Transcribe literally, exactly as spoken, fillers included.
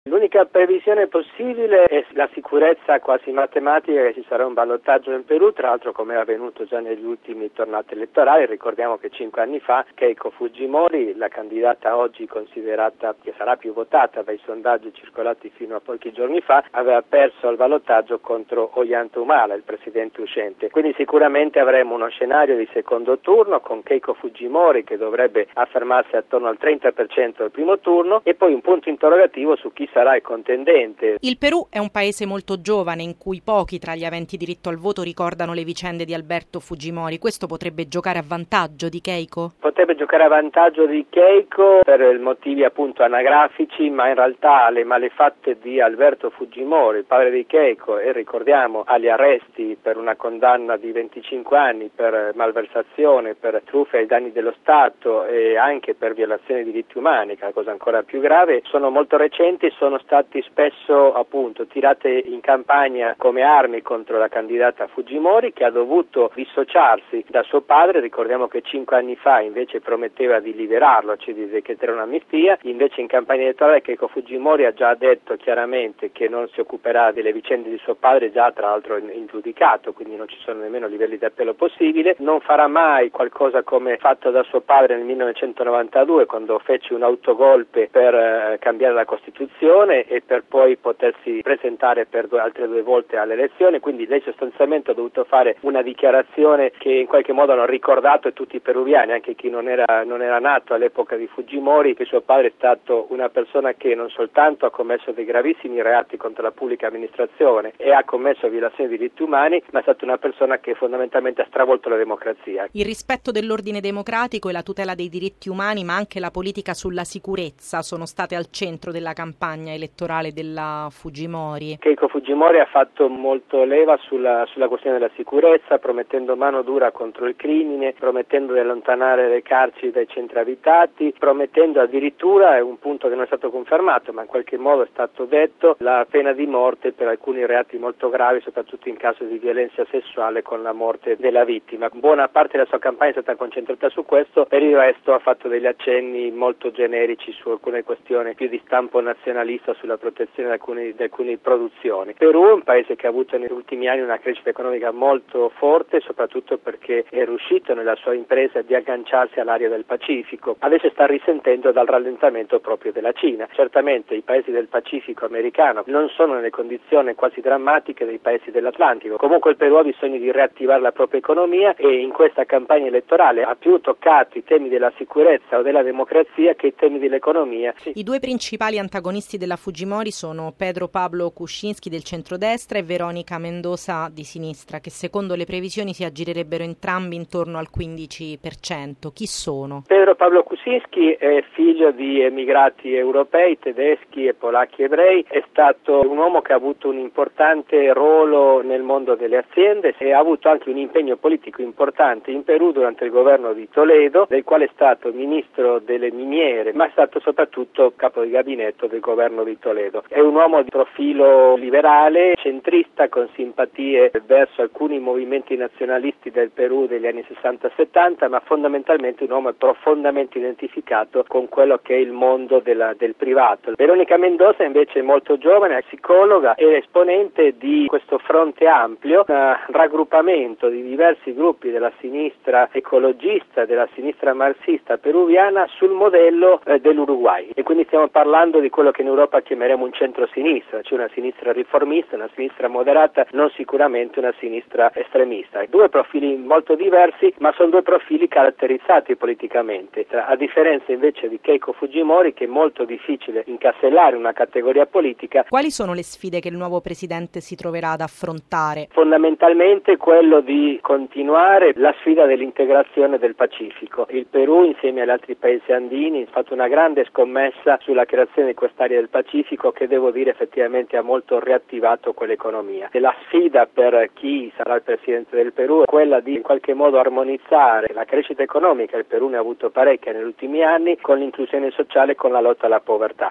L'unica previsione possibile è la sicurezza quasi matematica che ci sarà un ballottaggio in Perù, tra l'altro come è avvenuto già negli ultimi tornate elettorali. Ricordiamo che cinque anni fa Keiko Fujimori, la candidata oggi considerata che sarà più votata dai sondaggi circolati fino a pochi giorni fa, aveva perso al ballottaggio contro Ollanta Humala, il presidente uscente. Quindi sicuramente avremo uno scenario di secondo turno con Keiko Fujimori che dovrebbe affermarsi attorno al trenta per cento al primo turno e poi un punto interrogativo su chi sarà il contendente. Il Perù è un paese molto giovane in cui pochi tra gli aventi diritto al voto ricordano le vicende di Alberto Fujimori. Questo potrebbe giocare a vantaggio di Keiko? Potrebbe giocare a vantaggio di Keiko per motivi appunto anagrafici, ma in realtà le malefatte di Alberto Fujimori, il padre di Keiko, e ricordiamo agli arresti per una condanna di venticinque anni per malversazione, per truffe ai danni dello Stato e anche per violazione dei diritti umani, che è la cosa ancora più grave, sono molto recenti e sono stati spesso appunto tirate in campagna come armi contro la candidata Fujimori, che ha dovuto dissociarsi da suo padre. Ricordiamo che cinque anni fa invece prometteva di liberarlo, cioè di decretare un'amnistia, invece in campagna elettorale Keiko Fujimori ha già detto chiaramente che non si occuperà delle vicende di suo padre, già tra l'altro in, in giudicato, quindi non ci sono nemmeno livelli di appello possibile, non farà mai qualcosa come fatto da suo padre nel millenovecentonovantadue quando fece un autogolpe per eh, cambiare la Costituzione e per poi potersi presentare per due, altre due volte alle elezioni. Quindi lei sostanzialmente ha dovuto fare una dichiarazione che in qualche modo hanno ricordato tutti i peruviani, anche chi non era, non era nato all'epoca di Fujimori, che suo padre è stato una persona che non soltanto ha commesso dei gravissimi reati contro la pubblica amministrazione e ha commesso violazioni dei diritti umani, ma è stata una persona che fondamentalmente ha stravolto la democrazia. Il rispetto dell'ordine democratico e la tutela dei diritti umani, ma anche la politica sulla sicurezza sono state al centro della campagna elettorale della Fujimori. Keiko Fujimori ha fatto molto leva sulla, sulla questione della sicurezza, promettendo mano dura contro il crimine, promettendo di allontanare le carceri dai centri abitati, promettendo addirittura, è un punto che non è stato confermato, ma in qualche modo è stato detto, la pena di morte per alcuni reati molto gravi, soprattutto in caso di violenza sessuale con la morte della vittima. Buona parte della sua campagna è stata concentrata su questo, per il resto ha fatto degli accenni molto generici su alcune questioni più di stampo nazionalista, sulla protezione di alcune, di alcune produzioni. Perù è un paese che ha avuto negli ultimi anni una crescita economica molto forte, soprattutto perché è riuscito nella sua impresa di agganciarsi all'area del Pacifico. Adesso sta risentendo dal rallentamento proprio della Cina. Certamente i paesi del Pacifico americano non sono nelle condizioni quasi drammatiche dei paesi dell'Atlantico. Comunque il Perù ha bisogno di riattivare la propria economia e in questa campagna elettorale ha più toccato i temi della sicurezza o della democrazia che i temi dell'economia. Sì. I due principali antagonisti della Fujimori sono Pedro Pablo Kuczynski del centrodestra e Veronica Mendoza di sinistra, che secondo le previsioni si aggirerebbero entrambi intorno al quindici per cento. Chi sono? Pedro Pablo Kuczynski è figlio di emigrati europei, tedeschi e polacchi ebrei, è stato un uomo che ha avuto un importante ruolo nel mondo delle aziende e ha avuto anche un impegno politico importante in Perù durante il governo di Toledo, del quale è stato ministro delle miniere, ma è stato soprattutto capo di gabinetto del governo di Toledo. È un uomo di profilo liberale, centrista, con simpatie verso alcuni movimenti nazionalisti del Perù degli anni sessanta settanta, ma fondamentalmente un uomo profondamente identificato con quello che è il mondo della, del privato. Veronica Mendoza invece è molto giovane, è psicologa e esponente di questo fronte ampio, un raggruppamento di diversi gruppi della sinistra ecologista, della sinistra marxista peruviana sul modello eh, dell'Uruguay. E quindi stiamo parlando di quello che in Europa chiameremo un centro-sinistra, cioè una sinistra riformista, una sinistra moderata, non sicuramente una sinistra estremista. Due profili molto diversi, ma sono due profili caratterizzati politicamente, a differenza invece di Keiko Fujimori, che è molto difficile incasellare una categoria politica. Quali sono le sfide che il nuovo presidente si troverà ad affrontare? Fondamentalmente quello di continuare la sfida dell'integrazione del Pacifico. Il Perù, insieme agli altri paesi andini, ha fatto una grande scommessa sulla creazione di quest'area del Pacifico che, devo dire, effettivamente ha molto riattivato quell'economia. E la sfida per chi sarà il presidente del Perù è quella di in qualche modo armonizzare la crescita economica, il Perù ne ha avuto parecchia negli ultimi anni, con l'inclusione sociale e con la lotta alla povertà.